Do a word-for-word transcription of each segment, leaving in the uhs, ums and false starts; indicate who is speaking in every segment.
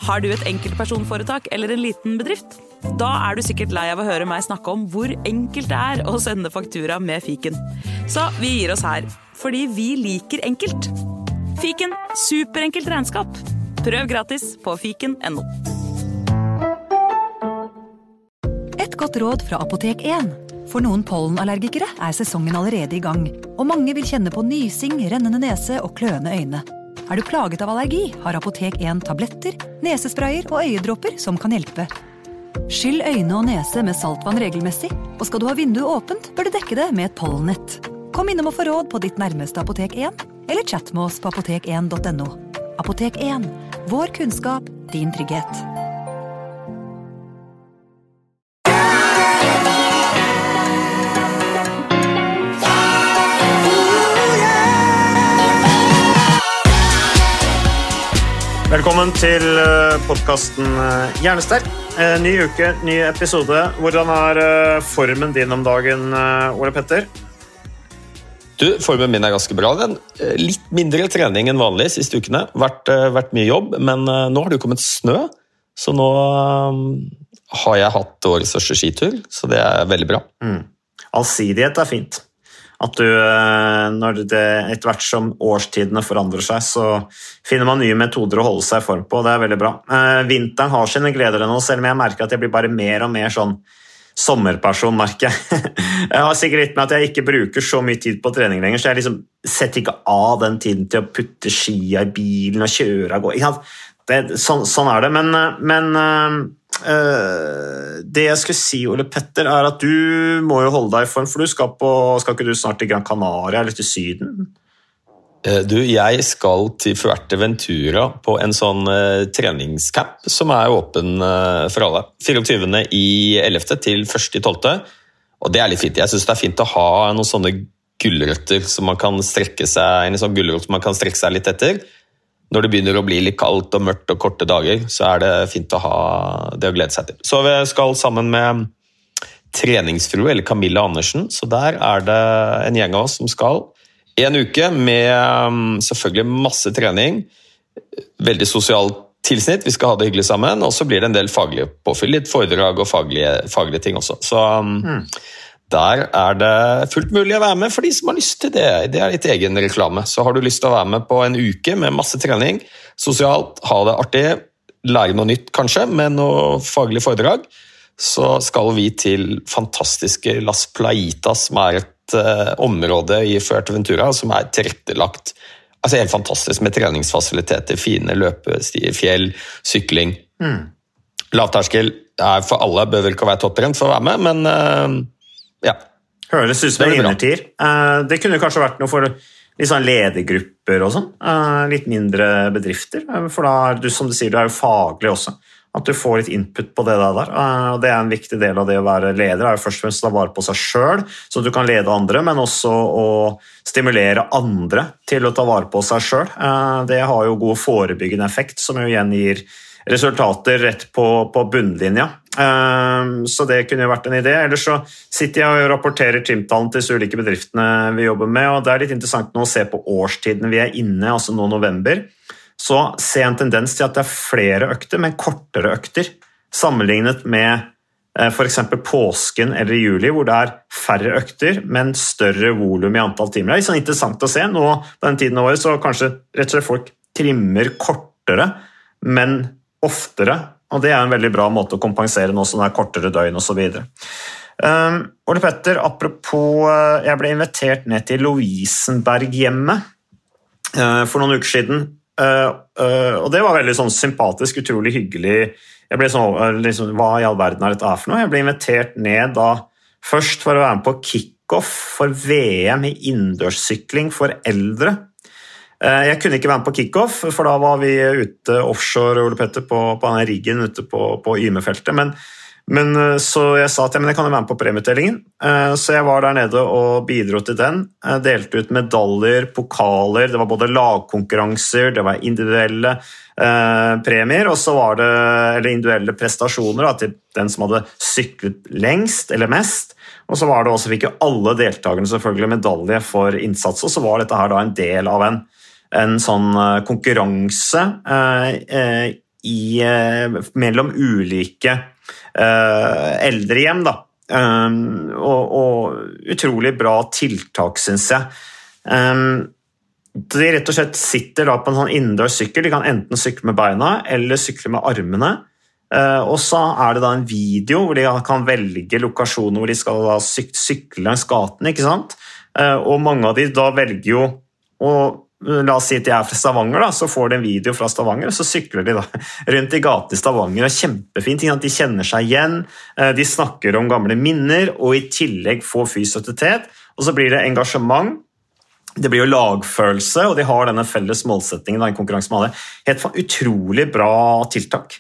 Speaker 1: Har du et enkeltpersonforetak eller en liten bedrift? Da er du sikkert lei av å høre meg snakke om hvor enkelt det er å sende faktura med fiken. Så vi gir oss her, fordi vi liker enkelt. Fiken, superenkelt regnskap. Prøv gratis på fiken punktum no.
Speaker 2: Et godt råd fra Apotek én. For noen pollenallergikere er sesongen allerede i gang, og mange vil kjenne på nysing, rennende nese og kløende øyne. Er du plaget av allergi, har Apotek én tabletter, nesesprayer og øyedråper som kan hjelpe. Skyll øyne og nese med saltvann regelmessig, og skal du ha vinduet åpent, bør du dekke det med et pollennett. Kom innom og få råd på ditt nærmeste Apotek én, eller chat med oss på apotek én punktum no. Apotek én. Vår kunnskap, din trygghet.
Speaker 3: Velkommen til podcasten Hjernesterk. Ny uke, ny episode. Hvordan er formen din om dagen, Ole Petter?
Speaker 4: Du, formen min er ganske bra. Den. Litt mindre trening enn vanlig siste ukene. Vært, vært mye jobb, men nå har det jo kommet snø, så nå har jeg hatt årets største skitur, så det er veldig bra.
Speaker 3: Mm. Allsidighet er fint. At du, når det etter hvert som årstidene forandrer seg, så finner man nye metoder å holde seg i form på. Det er veldig bra. Vinteren har sine gleder nå, selv om jeg merker at jeg blir bare mer og mer sånn sommerperson, merker jeg. Jeg har sikkert litt med at jeg ikke bruker så mye tid på trening lenger, så jeg liksom setter ikke av den tiden til å putte skia i bilen og kjøre og gå. Det, sånn, sånn er det, men, men Uh, det jeg skulle si, Ole Petter, er at du må jo holde deg i form, for du skal på, skal ikke du snart til Gran Canaria eller til Syden?
Speaker 4: Uh, du, jeg skal til Fuerteventura på en sånn uh, treningscamp som er åpen uh, for alle. fireogtyvende i ellevte til første i tolvte, og det er litt fint. Jeg synes det er fint å ha noen sånne gullrøtter som man kan strekke seg, en sånn gullrøtt som man kan strekke seg litt etter. Når det begynner å bli litt kaldt og mørkt og korte dager, så er det fint å ha det å glede seg til. Så vi skal sammen med treningsfrue, eller Camilla Andersen, så der er det en gjeng av oss som skal en uke med selvfølgelig masse trening, veldig sosialt tilsnitt, vi skal ha det hyggelig sammen, og så blir det en del faglige påfyll, litt foredrag og faglige, faglige ting også. Så mm. der er det fullt mulig å være med for de som har lyst til det. Det er litt egen reklame. Så har du lyst til å være med på en uke med masse trening, sosialt, ha det artig, lære noe nytt kanskje, med noe faglig foredrag, så skal vi til fantastiske Las Playitas, som er et uh, område i Fuerteventura, som er tilrettelagt. Altså helt fantastisk med treningsfasiliteter, fine løpestier, fjell, sykling. Mm. Lavterskel er for alle, bør vel ikke være topptrent for å være med, men... Uh, Ja.
Speaker 3: Høres ut som en innertier. Det kunne kanskje vært noe for litt sånn ledergrupper og sånn. Litt mindre bedrifter. For da er du, som du sier, du er jo faglig også. At du får litt input på det der. Og det er en viktig del av det å være leder. Det er jo først og fremst å ta vare på seg selv, så du kan lede andre, men også å stimulere andre til å ta vare på seg selv. Det har jo god forebyggende effekt, som jo igjen gir resultater rett på, på bunnlinja. Så det kunne jo vært en idé. Ellers så sitter jeg og rapporterer trimtallene til så ulike bedriftene vi jobber med, og det er litt interessant nå å se på årstiden vi er inne, altså nå november. Så ser jeg en tendens til at det er flere økter, men kortere økter, sammenlignet med for eksempel påsken eller juli, hvor det er færre økter, men større volum i antall timer. Det er litt sånn interessant å se. Nå på den tiden av året så kanskje rett og slett folk trimmer kortere, men oftere, og det er en veldig bra måte å kompensere nå som det er kortere døgn og så videre. Um, Ole Petter, apropos, jeg ble invitert ned til Lovisenberg-hjemmet uh, for noen uker siden, uh, uh, og det var veldig sånn sympatisk, utrolig hyggelig. Jeg ble sånn, uh, liksom, hva i all verden er dette for noe? Jeg ble invitert ned da, først for å være med på kick-off for V M i innendørssykling for eldre. Jeg kunne ikke være med på kick-off, for da var vi ute offshore, Ole Petter, på, på denne riggen ute på, på Yme-feltet, men, men så jeg sa at ja, men jeg kan jo være med på premietellingen, så jeg var der nede og bidro til den, delte ut medaljer, pokaler, det var både lagkonkurranser, det var individuelle eh, premier, og så var det eller individuelle prestasjoner da, til den som hadde syklet lengst eller mest, og så var det også, fikk jo alle deltakerne selvfølgelig medalje for innsats, og så var dette her da en del av en en sånn konkurranse eh, i, mellom ulike uh, eldrehjem da. Um, og, og utrolig bra tiltak, synes jeg. Um, de rett og slett sitter da på en sånn innendørs sykkel, de kan enten sykle med beina eller sykle med armene, uh, og så er det da en video hvor de kan velge lokasjoner hvor de skal da syk sykle langs gaten, ikke sant? Uh, og mange av de da velger jo å, la oss si at de er fra Stavanger da, så får de en video fra Stavanger, og så sykler de da rundt i gaten i Stavanger, og kjempefint, de kjenner seg igjen, de snakker om gamle minner, og i tillegg får fysisk aktivitet, og så blir det engasjement, det blir jo lagfølelse, og de har denne felles målsettingen, da, en konkurranse med alle. Helt utrolig bra tiltak.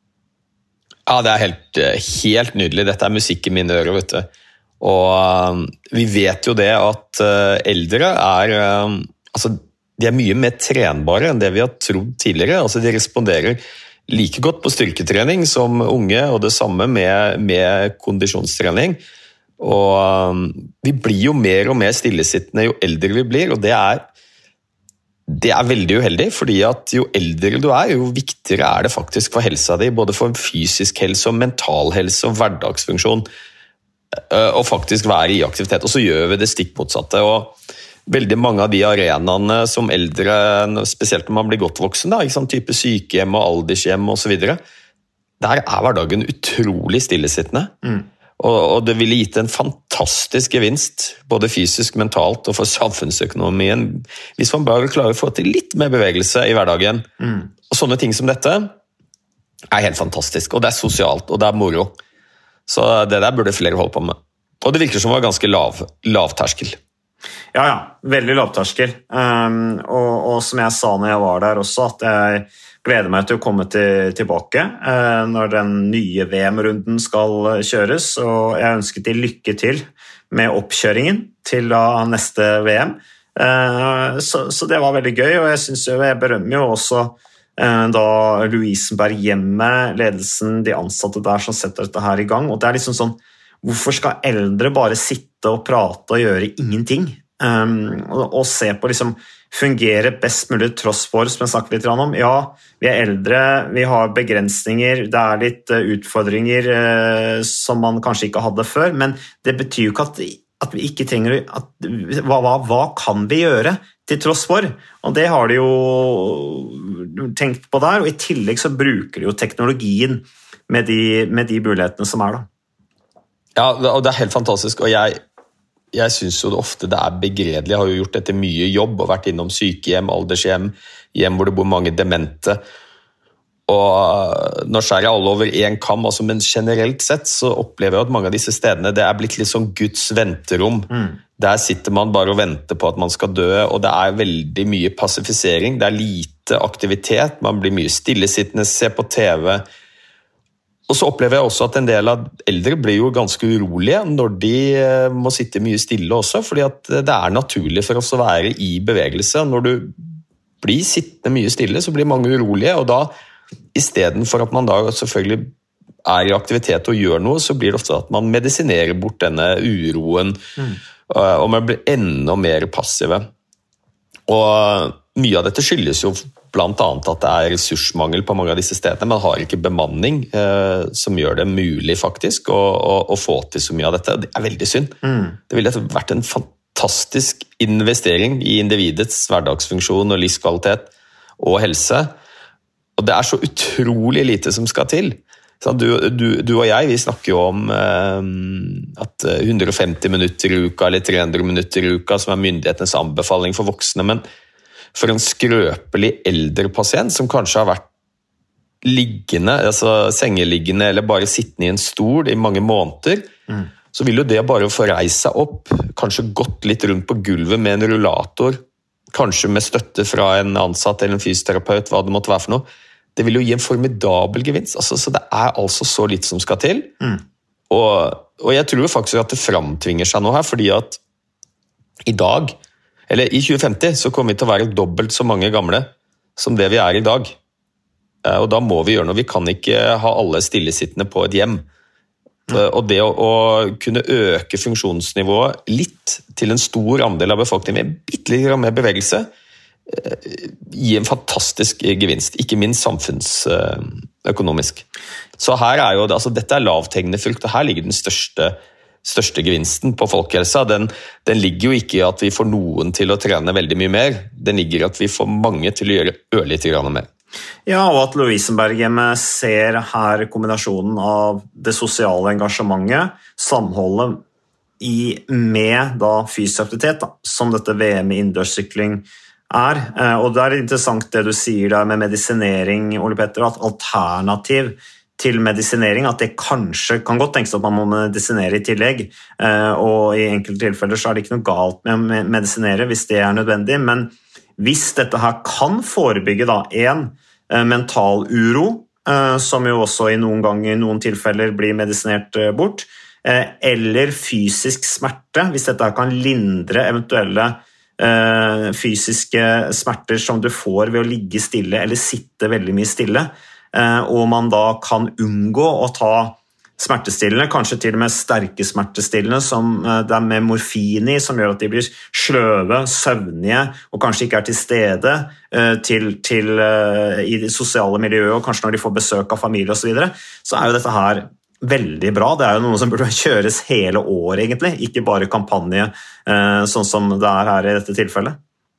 Speaker 4: Ja, det er helt, helt nydelig, dette er musikk i mine ører, vet du. Og vi vet jo det at eldre er, altså, de er mye mer trenbare enn det vi har trodd tidligere. Altså, de responderer like godt på styrketrening som unge, og det samme med, med kondisjonstrening. Og vi blir jo mer og mer stillesittende jo eldre vi blir, og det er, det er veldig uheldig, fordi at jo eldre du er, jo viktigere er det faktisk for helsa di, både for fysisk helse og mental helse og hverdagsfunksjon, og faktisk være i aktivitet. Og så gjør vi det stikk motsatte, og veldig mange av de arenaene som eldre, spesielt når man blir godt voksen, da, ikke sant, type sykehjem og aldershjem og så videre, der er hverdagen utrolig stillesittende. Mm. Og, og det ville gitt en fantastisk gevinst, både fysisk, mentalt og for samfunnsøkonomien, hvis man bare klarer å få til litt mer bevegelse i hverdagen. Mm. Og sånne ting som dette er helt fantastisk, og det er sosialt, og det er moro. Så det der burde flere holde på med. Og det virker som det var ganske lav, lav terskel.
Speaker 3: Ja, ja, veldig lavterskel, um, og, og som jeg sa når jeg var der også, at jeg gleder meg til å komme til, tilbake uh, når den nye V M-runden skal kjøres, og jeg ønsker til lykke til med oppkjøringen til uh, neste V M, uh, så, så det var veldig gøy, og jeg synes jo, jeg berømmer jo også uh, da Lovisenberg-hjemmet, ledelsen, de ansatte der som setter dette her i gang, og det er liksom sånn, hvorfor skal eldre bare sitte og prate og gjøre ingenting? Um, og, og se på liksom fungere best mulig tross for, som jeg snakket litt om. Ja, vi er eldre, vi har begrensninger, det er litt uh, utfordringer uh, som man kanskje ikke hadde før, men det betyr jo ikke at, at vi ikke trenger at, hva, hva, hva kan vi gjøre til tross for? Og det har de jo tenkt på der, og i tillegg så bruker de jo teknologien med de, med de mulighetene som er da.
Speaker 4: Ja, og det er helt fantastisk, og jeg, jeg synes jo det ofte det er begredelig. Jeg har jo gjort dette mye jobb, og vært innom sykehjem, aldershjem, hjem hvor det bor mange demente, og nå skjærer jeg alle over en kam, altså, men generelt sett så opplever jeg at mange av disse stedene, det er blitt litt sånn Guds venterom. Mm. Der sitter man bare og venter på at man skal dø, og det er veldig mye passifisering, det er lite aktivitet, man blir mye stillesittende, ser på T V. Og så opplever jeg også at en del av eldre blir jo ganske urolige når de må sitte mye stille også, fordi at det er naturlig for oss å være i bevegelse. Når du blir sittende mye stille, så blir mange urolige, og da, i stedet for at man da selvfølgelig er i aktivitet og gjør noe, så blir det ofte at man medisinerer bort denne uroen, mm. og man blir enda mer passive. Og mye av dette skyldes jo blant annet at det er ressursmangel på mange av disse stedene. Man har ikke bemanning eh, som gjør det mulig faktisk å, å, å få til så mye av dette. Det er veldig synd. Mm. Det ville vært en fantastisk investering i individets hverdagsfunksjon og livskvalitet og helse. Og det er så utrolig lite som skal til. Du, du, du og jeg, vi snakker jo om eh, at hundre og femti minutter i uka eller tre hundre minutter i uka som er myndighetenes anbefaling for voksne, men for en skrøpelig eldre pasient som kanskje har vært liggende, altså sengeliggende eller bare sittende i en stol i mange måneder, mm. så vil jo det bare få reise seg opp, kanskje gått litt rundt på gulvet med en rullator, kanskje med støtte fra en ansatt eller en fysioterapeut, hva det måtte være for noe, det vil jo gi en formidabel gevinst. Altså, så det er altså så litt som skal til. Mm. Og, og jeg tror faktisk at det framtvinger seg noe her, fordi at i dag, eller i tjue femti, så kommer vi til å være dobbelt så mange gamle som det vi er i dag. Og da må vi gjøre noe. Vi kan ikke ha alle stillesittende på et hjem. Mm. Og det å, å kunne øke funksjonsnivået litt til en stor andel av befolkningen med bitte litt mer bevegelse, gi en fantastisk gevinst, ikke minst samfunnsøkonomisk. Så her er jo, altså dette er lavthengende frukt, og her ligger den største, største gevinsten på folkehelsa. Den, den ligger jo ikke i at vi får noen til å trene veldig mye mer, den ligger i at vi får mange til å gjøre ørlite grann mer.
Speaker 3: Ja, og at Lovisenberghjemmet ser her kombinasjonen av det sosiale engasjementet, samholdet i, med da fysisk aktivitet, da, som dette V M i innendørssykling er. Og det er interessant det du sier der med medisinering, Ole Petter, at alternativ til medisinering, at det kanskje kan godt tenkes at man må medisinere i tillegg, og i enkelte tilfeller så er det ikke noe galt med å medisinere hvis det er nødvendig, men hvis dette her kan forebygge da, en mental uro, som jo også i noen ganger, i noen tilfeller blir medisinert bort, eller fysisk smerte, hvis dette kan lindre eventuelle uh, fysiske smerter som du får ved å ligge stille eller sitte veldig mye stille, uh, og man da kan unngå å ta smertestillende, kanskje til og med sterke smertestillende som uh, det er med morfin i, som gjør at de blir sløve, søvnige, og kanskje ikke er til stede uh, til, til, uh, i det sosiale miljøet, og kanskje når de får besøk av familie og så videre, så er jo dette her veldig bra. Det er jo noe som burde kjøres hele året egentlig, ikke bare kampanje, sånn som det er her i dette tilfellet.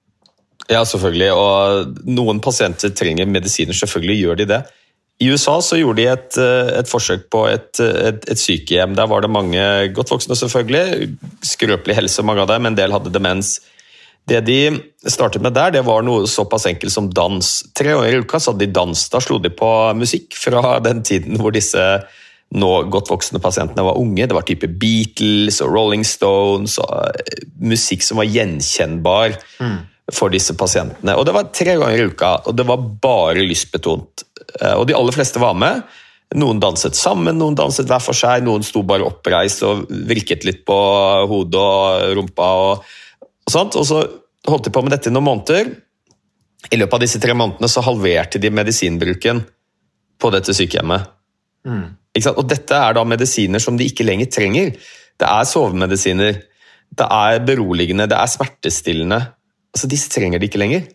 Speaker 4: Ja, selvfølgelig, og noen pasienter trenger medisiner, selvfølgelig gjør de det. I U S A så gjorde de et, et forsøk på et, et, et sykehjem. Der var det mange godt voksne selvfølgelig, skrøpelig helse, mange av dem, en del hadde demens. Det de startet med der, det var noe såpass enkelt som dans. Tre år i uka så hadde de dans, da slo de på musikk fra den tiden hvor disse nå godt voksne pasientene var unge. Det var type Beatles og Rolling Stones og musikk som var gjenkjennbar mm. for disse pasientene. Og det var tre ganger i uka, og det var bare lystbetont. Og de aller fleste var med. Noen danset sammen, noen danset hver for seg, noen sto bare oppreist og virket litt på hodet og rumpa og, og sånt. Og så holdt de på med dette i noen måneder. I løpet av disse tre månedene så halverte de medisinbruken på dette sykehjemmet. Mm. Og dette er da medisiner som de ikke lenger trenger. Det er sovemedisiner, det er beroligende, det er smertestillende. Altså disse trenger de ikke lenger.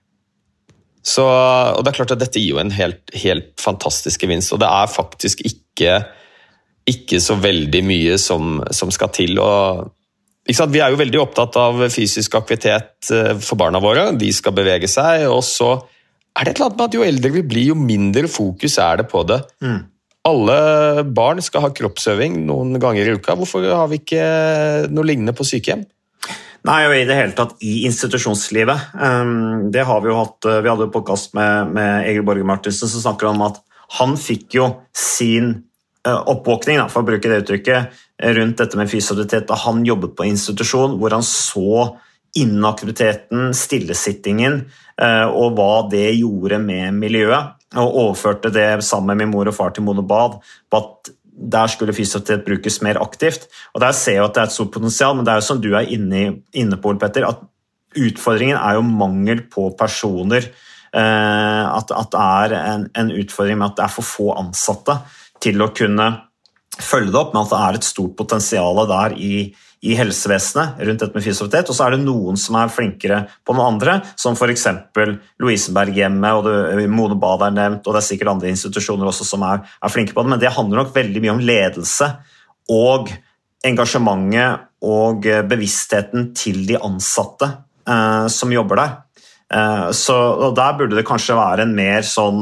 Speaker 4: Så, og det er klart at dette gir jo en helt, helt fantastisk gevinst, og det er faktisk ikke, ikke så veldig mye som, som skal til. Og, ikke sant? Vi er jo veldig opptatt av fysisk aktivitet for barna våre, de skal bevege seg, og så er det et eller annet med at jo eldre vi blir, jo mindre fokus er det på det. Mm. Alle barn skal ha kroppsøving noen ganger i uka. Hvorfor har vi ikke noe lignende på sykehjem?
Speaker 3: Nei, og i det hele tatt i institusjonslivet. Det har vi jo hatt, vi hadde jo podcast med, med Egil Borge Martinsen som snakker om at han fikk jo sin oppvåkning, for å bruke det uttrykket, rundt dette med fysioterapeut da han jobbet på institusjon, hvor han så inaktiviteten, stillesittingen, og hva det gjorde med miljøet, og overførte det sammen med min mor og far til Mono Bad, på at der skulle fysioterapeut brukes mer aktivt. Og der ser jeg at det er et stort potensial, men det er jo som du er inne, inne på, Ole Petter, at utfordringen er jo mangel på personer, at, at det er en, en utfordring med at det er for få ansatte til å kunne følge det opp, men at det er et stort potensial der i i helsevesenet rundt dette med fysioterapeut, og så er det noen som er flinkere på noen andre, som for eksempel Lovisenberghjemmet, og det, Mono Bad er nevnt, og det er sikkert andre institusjoner også som er, er flinke på det, men det handler nok veldig mye om ledelse og engasjementet og bevisstheten til de ansatte eh, som jobber der. Eh, så og der burde det kanskje være en mer sånn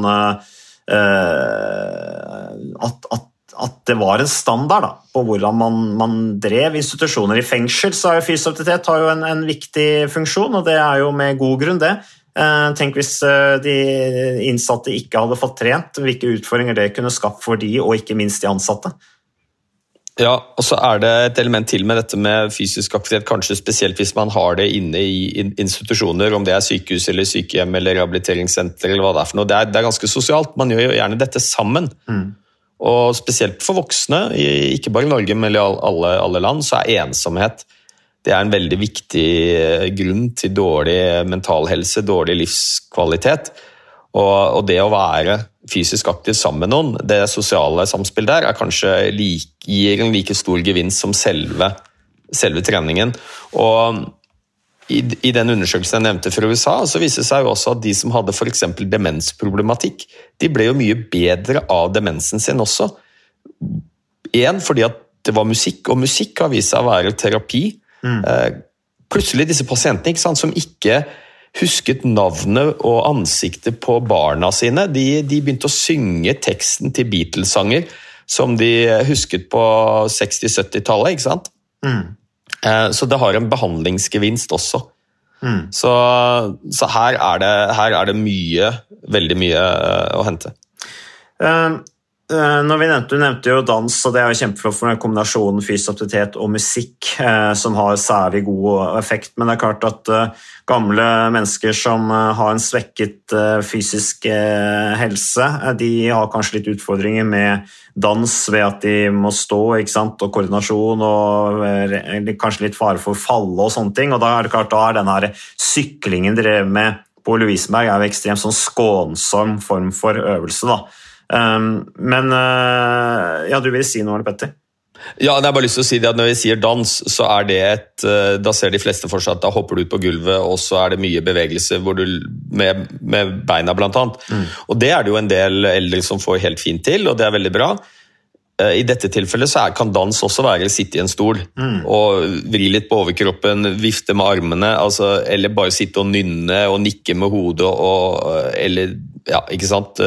Speaker 3: eh, at, at at det var en standard da, på hvordan man, man drev institusjoner. I fengsel så er jo fysioterapeut har jo en, en viktig funksjon, og det er jo med god grunn det. Eh, tenk hvis de innsatte ikke hadde fått trent, hvilke utfordringer det kunne skapt for de, og ikke minst de ansatte.
Speaker 4: Ja, og så er det et element til med dette med fysisk aktivitet, kanskje spesielt hvis man har det inne i institusjoner, om det er sykehus eller sykehjem eller rehabiliteringssenter eller hva det er for noe. Det er, det er ganske sosialt, man gjør jo gjerne dette sammen. Mm. Og spesielt for voksne, ikke bare i Norge, men i alle, alle land, så er ensomhet det er en veldig viktig grunn til dårlig mental helse, dårlig livskvalitet. Og, og det å være fysisk aktiv sammen med noen, det sosiale samspill der, er kanskje like, gir en like stor gevinst som selve, selve treningen. Og i, i den undersøkelsen jeg nevnte fra U S A, så viser det seg jo også at de som hadde for eksempel demensproblematikk, de ble jo mye bedre av demensen sin også. En, fordi at det var musikk, og musikk har vist seg å være terapi. Mm. Eh, plutselig disse pasientene, ikke sant, som ikke husket navnet og ansiktet på barna sine, de, de begynte å synge teksten til Beatles-sanger, som de husket på seksti-sytti-tallet, ikke sant? Mm. Eh, så det har en behandlingsgevinst også. Mm. Så, så her, er det, her er det mye, veldig mye å hente.
Speaker 3: Um. Når vi nevnte, du nevnte jo dans, og det er jo kjempeflott for en kombinasjonen fysisk aktivitet og musikk eh, som har særlig god effekt, men det er klart at eh, gamle mennesker som eh, har en svekket eh, fysisk eh, helse, eh, de har kanskje litt utfordringer med dans ved at de må stå, ikke sant, og koordinasjon, og eh, kanskje litt fare for falle og sånne ting, og da er det klart, da er denne syklingen drevet med på Lovisenberg er jo ekstremt sånn skånsom form for øvelse da. Um, men uh, ja, du vil si noe, Petter?
Speaker 4: Ja, jeg har bare lyst til å si det at når vi sier dans, så er det et, da ser de fleste for seg at da hopper du ut på gulvet, og så er det mye bevegelse hvor du, med, med beina blant annet. Mm. Og det er det jo en del eldre som får helt fint til, og det er veldig bra. I dette tilfellet så er, kan dans også være å sitte i en stol, mm. og vri litt på overkroppen, vifte med armene, altså, eller bare sitte og nynne og nikke med hodet, og, eller, ja, ikke sant,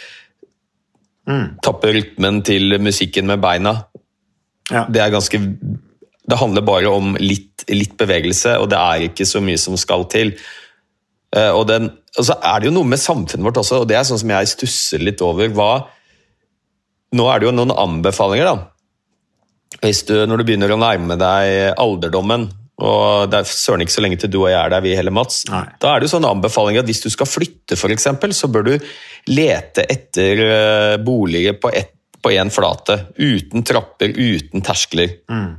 Speaker 4: Mm. tappe rytmen til musikken med beina. Ja. Det er ganske, det handler bare om litt, litt bevegelse, og det er ikke så mye som skal til. Og, den, og så er det jo noe med samfunnet vårt også, og det er sånn som jeg stusser litt over. Hva, nå er det jo noen anbefalinger da. Hvis du, når du begynner å nærme deg alderdommen, og det er søren ikke så lenge til du og jeg er der, vi heller Mats, Nei. Da er det jo sånne anbefalinger at hvis du skal flytte for eksempel, så bør du lete etter boliger på, et, på en flate, uten trapper, uten terskler. Mm.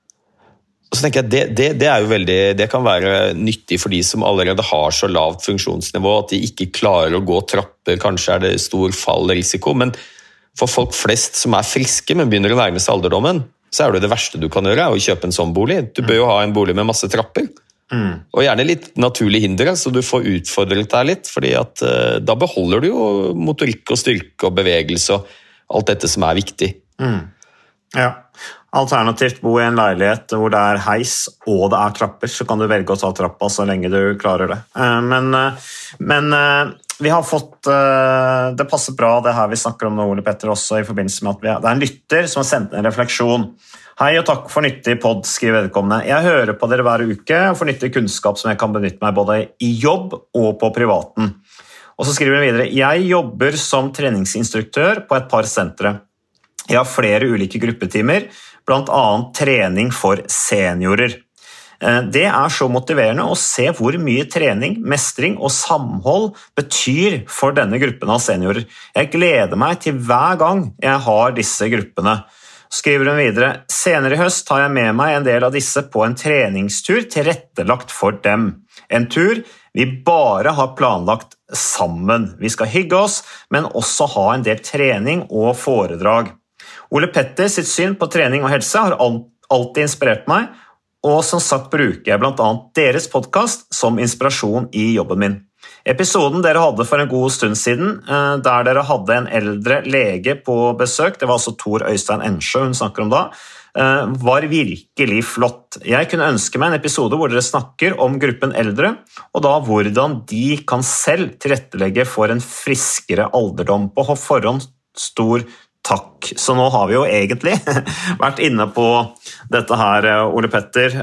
Speaker 4: Og så tenker jeg, det, det, det er jo veldig, det kan være nyttig for de som allerede har så lavt funksjonsnivå, at de ikke klarer å gå trapper, kanskje er det stor fallrisiko, men for folk flest som er friske, men begynner å nærme seg alderdommen, så er det det verste du kan gjøre, å kjøpe en sånn bolig. Du bør jo ha en bolig med masse trapper. Mm. Og gjerne litt naturlig hinder, så du får utfordret deg litt, fordi at uh, da beholder du jo motorikk og styrke og bevegelse og alt dette som er viktig. Mm. Ja. Alternativt bo i en leilighet hvor det er heis og det er trapper, så kan du velge å ta trappa så lenge du klarer det. Uh, men uh, men uh, vi har fått, uh, det passer bra det her vi snakker om nå, Ole Petter, også i forbindelse med at vi har, det er en lytter som har sendt en refleksjon. Hei og takk for nyttig podd, skriver vedkommende. Jeg hører på dere hver uke og får nyttig kunnskap som jeg kan benytte meg både i jobb og på privaten. Og så skriver hun videre, jeg jobber som treningsinstruktør på et par sentre. Jeg har flere ulike gruppetimer, blant annet trening for seniorer. Det er så motiverende å se hvor mye trening, mestring og samhold betyr for denne gruppen av seniorer. Jeg gleder meg til hver gang jeg har disse gruppene. Skriver hun videre, senere i høst tar jeg med meg en del av disse på en treningstur tilrettelagt for dem. En tur vi bare har planlagt sammen. Vi skal hygge oss, men også ha en del trening og foredrag. Ole Petter sitt syn på trening og helse har alltid inspirert meg, og som sagt bruker jeg blant annet deres podcast som inspirasjon i jobben min. Episoden dere hadde for en god stund siden, der dere hadde en eldre lege på besøk, det var altså Tor Øystein Ensjø hun snakker om da, var virkelig flott. Jeg kunne ønske meg en episode hvor dere snakker om gruppen eldre, og da hvordan de kan selv tilrettelegge for en friskere alderdom. På forhånd stor takk. Så nå har vi jo egentlig vært inne på dette her, Ole Petter.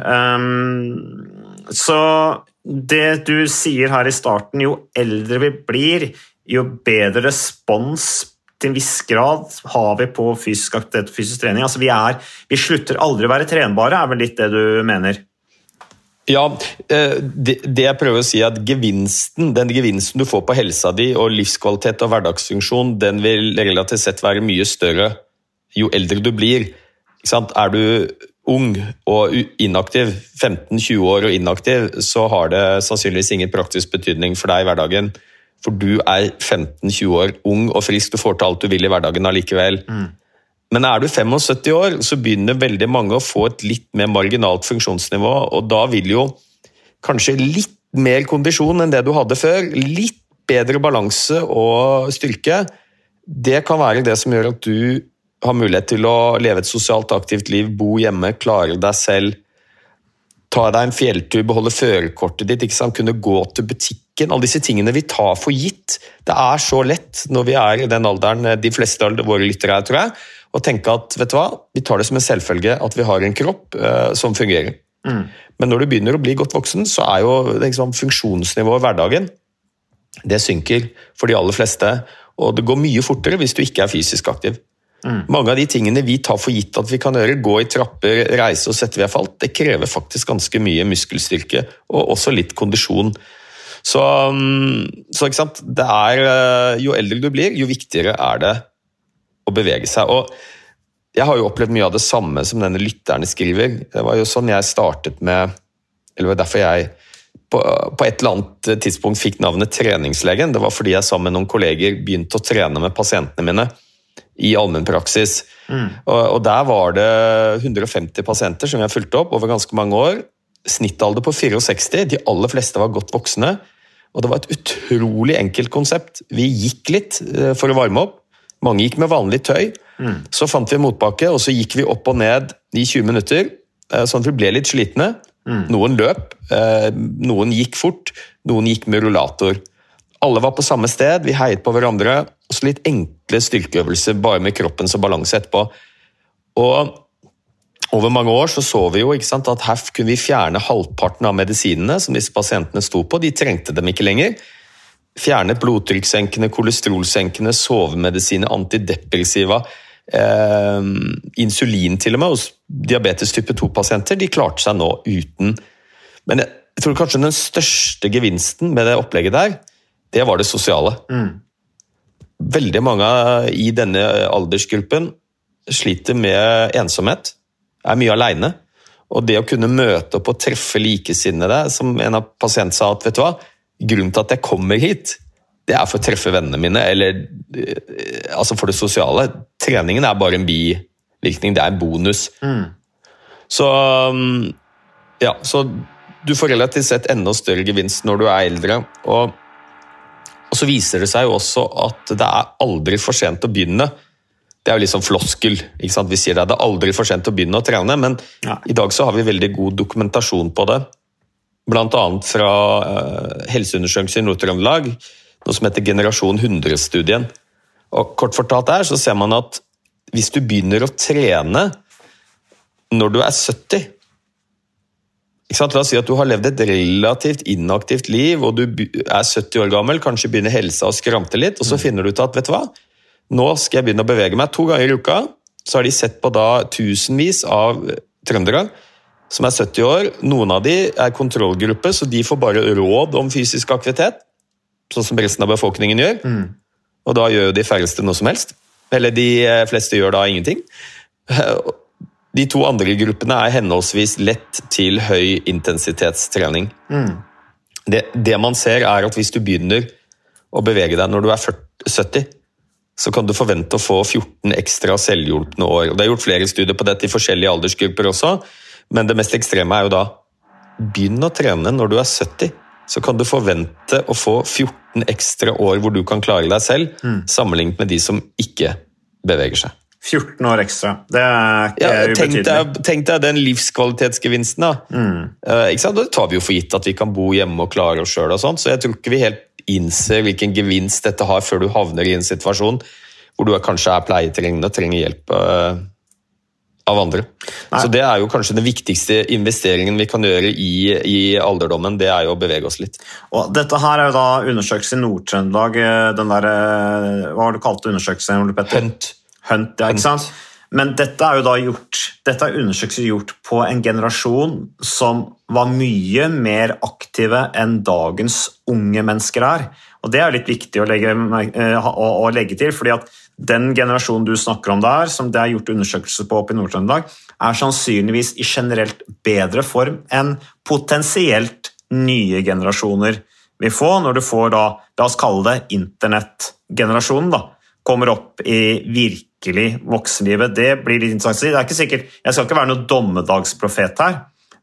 Speaker 4: Så det du sier her i starten, jo eldre vi blir, jo bedre respons til en viss grad har vi på fysisk aktivitet og fysisk trening. Altså vi, er, vi slutter aldri å være trenbare, er vel litt det du mener? Ja, det, det jeg prøver å si er at gevinsten, den gevinsten du får på helsa di og livskvalitet og hverdagsfunksjon, den vil relativt sett være mye større jo eldre du blir. Ikke sant? Er du ung og inaktiv, femten tjue år og inaktiv, så har det sannsynligvis ingen praktisk betydning for deg i hverdagen. For du er femten tjue år, ung og frisk, du får til alt du vil i hverdagen allikevel. Mm. Men er du syttifem år, så begynner veldig mange å få et litt mer marginalt funksjonsnivå, og da vil jo kanskje litt mer kondisjon enn det du hadde før, litt bedre balanse og styrke, det kan være det som gjør at du har mulighet til å leve et sosialt aktivt liv, bo hjemme, klare deg selv, ta deg en fjelltur, beholde førerkortet ditt, ikke sant? Kunne gå til butikken, alle disse tingene vi tar for gitt. Det er så lett når vi er i den alderen, de fleste av våre lyttere her, tror jeg, å tenke at, vet du hva, vi tar det som en selvfølge at vi har en kropp uh, som fungerer. Mm. Men når du begynner å bli godt voksen, så er jo liksom, funksjonsnivået i hverdagen, det synker for de aller fleste, og det går mye fortere hvis du ikke er fysisk aktiv. Mm. Mange av de tingene vi tar for gitt at vi kan gjøre, gå i trapper, reise og sette vi har falt, det krever faktisk ganske mye muskelstyrke og også litt kondisjon. Så, så ikke sant, det er, jo eldre du blir, jo viktigere er det å bevege seg. Og jeg har jo opplevd mye av det samme som denne lytterne skriver. Det var jo sånn jeg startet med, eller det var derfor jeg på, på et eller annet tidspunkt fikk navnet treningslegen. Det var fordi jeg sammen med noen kolleger begynte å trene med pasientene mine i allmennpraksis. Mm. Og, og der var det hundre og femti pasienter som jeg fulgte opp over ganske mange år. Snittalder på sekstifire, de aller fleste var godt voksne, og det var et utrolig enkelt konsept. Vi gikk litt for å varme opp, mange gikk med vanlig tøy, mm. så fant vi en motbakke, og så gikk vi opp og ned i tjue minutter, sånn at vi ble litt slitne. Mm. Noen løp, noen gikk fort, noen gikk med rullator. Alle var på samme sted, vi heiet på hverandre, og så litt enkle styrkeøvelser, bare med kroppen som balanse etterpå. Og over mange år så så vi jo ikke sant, at her kunne vi fjerne halvparten av medisinene som disse pasientene sto på, de trengte dem ikke lenger. Fjerne blodtrykkssenkende, kolesterolsenkende, sovemedisiner, antidepressiva, eh, insulin til og med, hos diabetes type to-pasienter, de klarte seg nå uten. Men jeg tror kanskje den største gevinsten med det opplegget der, det var det sosiale. Mm. Veldig mange i denne aldersgruppen sliter med ensomhet, er mye alene, og det å kunne møte opp og treffe likesinnede, som en av pasientene sa at, vet du hva, grunnen til at jeg kommer hit, det er for å treffe vennene mine, eller altså for det sosiale. Treningen er bare en bivirkning, det er en bonus. Mm. Så, ja, så du får relativt sett enda større gevinst når du er eldre, og Og så viser det seg jo også at det er aldri for sent å begynne. Det er jo liksom floskel, ikke sant? Vi sier det, det er aldri for sent å begynne å trene, men ja. I dag så har vi veldig god dokumentasjon på det. Blant annet fra uh, Helseundersøkelsen i Nord-Trøndelag, noe som heter Generasjon hundre-studien. Og kort fortalt der så ser man at hvis du begynner å trene når du er sytti, la oss si at du har levd et relativt inaktivt liv, og du er sytti år gammel, kanskje begynner helsa å skrante litt, og så finner du ut at, vet du hva, nå skal jeg begynne å bevege meg to ganger i uka, så har de sett på da tusenvis av trøndere som er sytti år, noen av de er kontrollgruppe, så de får bare råd om fysisk aktivitet, sånn som resten av befolkningen gjør, mm. og da gjør jo de færreste noe som helst, eller de fleste gjør da ingenting. De to andre gruppene er henholdsvis lett til høy intensitetstrening. Mm. Det, det man ser er at hvis du begynner å bevege deg når du er førti, sytti, så kan du forvente å få fjorten ekstra selvhjulpne år. Og det er gjort flere studier på dette i forskjellige aldersgrupper også, men det mest ekstreme er jo da, begynn å trene når du er sytti, så kan du forvente å få fjorten ekstra år hvor du kan klare deg selv, mm. sammenlignet med de som ikke beveger seg.
Speaker 3: fjorten år ekstra, det er ikke
Speaker 4: ja,
Speaker 3: ubetydelig.
Speaker 4: Tenk deg, tenk deg den livskvalitetsgevinsten da. Mm. Uh, ikke sant? Da tar vi jo for gitt at vi kan bo hjemme og klare oss selv og sånt, så jeg tror ikke vi helt innser hvilken gevinst dette har før du havner i en situasjon hvor du kanskje er pleietrengende og trenger hjelp uh, av andre. Nei. Så det er jo kanskje den viktigste investeringen vi kan gjøre i, i alderdommen, det er jo å bevege oss litt.
Speaker 3: Og dette her er jo da undersøkelse i Nord-Trøndelag, den der, hva har du kalt undersøkelsen, Ole Petter?
Speaker 4: Hunt.
Speaker 3: Hunt, ja, ikke sant? Men dette er jo da gjort, dette er undersøkelser gjort på en generasjon som var mye mer aktive enn dagens unge mennesker er. Og det er litt viktig å legge, å, å legge til, fordi at den generasjonen du snakker om der, som det er gjort undersøkelser på oppe i Nord-Trøndelag, er sannsynligvis i generelt bedre form enn potensielt nye generasjoner vi får, når du får da, la oss kalle det internettgenerasjonen da, kommer opp i virkelig voksenlivet. Det blir litt interessant å si. Det er ikke sikkert, jeg skal ikke være noen dommedagsprofet her,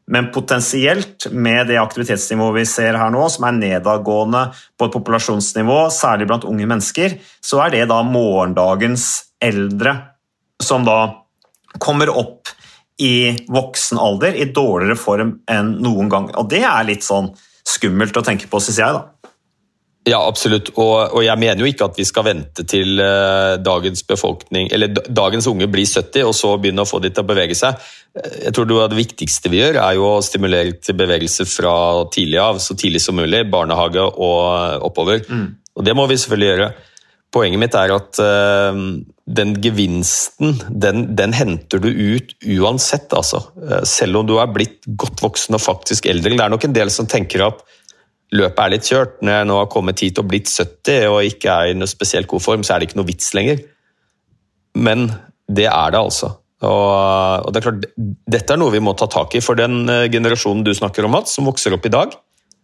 Speaker 3: men potensielt med det aktivitetsnivået vi ser her nå, som er nedadgående på et populasjonsnivå, særlig blant unge mennesker, så er det da morgendagens eldre som da kommer opp i voksen alder i dårligere form enn noen gang. Og det er litt sånn skummelt å tenke på, synes jeg da.
Speaker 4: Ja, absolutt. Og, og jeg mener jo ikke at vi skal vente til uh, dagens befolkning, eller dagens unge blir sytti, og så begynne å få de til å bevege seg. Jeg tror det viktigste vi gjør er jo å stimulere til bevegelse fra tidlig av, så tidlig som mulig, barnehage og oppover. Mm. Og det må vi selvfølgelig gjøre. Poenget mitt er at uh, den gevinsten, den, den henter du ut uansett, altså. Uh, selv om du er blitt godt voksen og faktisk eldre. Det er nok en del som tenker at løpet er litt kjørt. Når jeg nå har kommet hit og blitt sytti og ikke er i noe spesielt god form, så er det ikke noe vits lenger. Men det er det altså. Og, og det er klart, dette er noe vi må ta tak i, for den generasjonen du snakker om, Mats, som vokser opp i dag.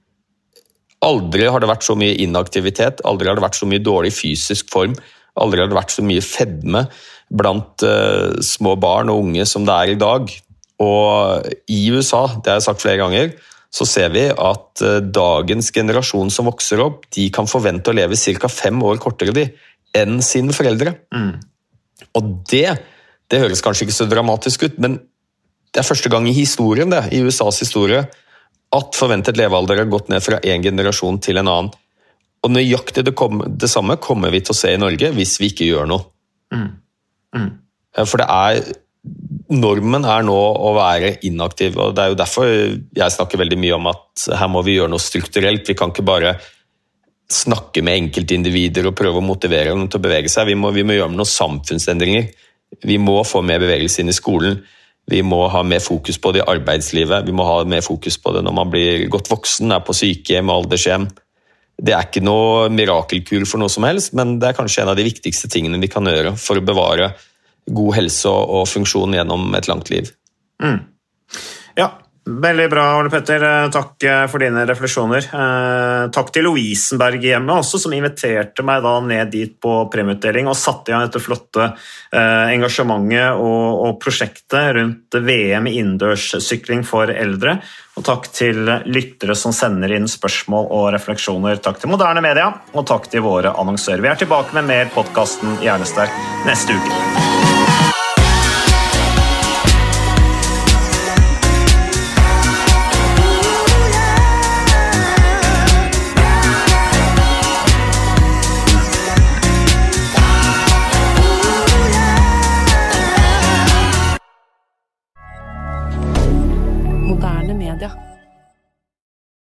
Speaker 4: Aldri har det vært så mye inaktivitet, aldri har det vært så mye dårlig fysisk form, aldri har det vært så mye fedme blant uh, små barn og unge som det er i dag. Og i U S A, det har jeg sagt flere ganger, så ser vi at dagens generasjon som vokser opp, de kan forvente å leve cirka fem år kortere de enn sine foreldre. Mm. Og det, det høres kanskje ikke så dramatisk ut, men det er første gang i historien, det, i U S A's historie, at forventet levealder har gått ned fra en generasjon til en annen. Og nøyaktig det, kom, det samme kommer vi til å se i Norge hvis vi ikke gjør noe. Mm. Mm. For det er... Normen er nå å være inaktiv, og det er jo derfor jeg snakker veldig mye om at her må vi gjøre noe strukturelt. Vi kan ikke bare snakke med enkeltindivider og prøve å motivere dem til å bevege seg. Vi må, vi må gjøre noen samfunnsendringer. Vi må få mer bevegelse inn i skolen. Vi må ha mer fokus på det i arbeidslivet. Vi må ha mer fokus på det når man blir godt voksen, er på sykehjem og aldershjem. Det er ikke noe mirakelkur for noe som helst, men det er kanskje en av de viktigste tingene vi kan gjøre for å bevare god helse og funksjon gjennom et langt liv.
Speaker 3: Mm. Ja, veldig bra, Ole Petter. Takk for dine refleksjoner. Takk til Lovisenberg hjemme også, som inviterte meg da ned dit på premieutdeling og satte igjen dette flotte engasjementet og, og prosjektet rundt V M i innendørssykling for eldre. Og takk til lyttere som sender inn spørsmål og refleksjoner. Takk til Moderne Media, og takk til våre annonsører. Vi er tilbake med mer podcasten Hjernesterk neste uke.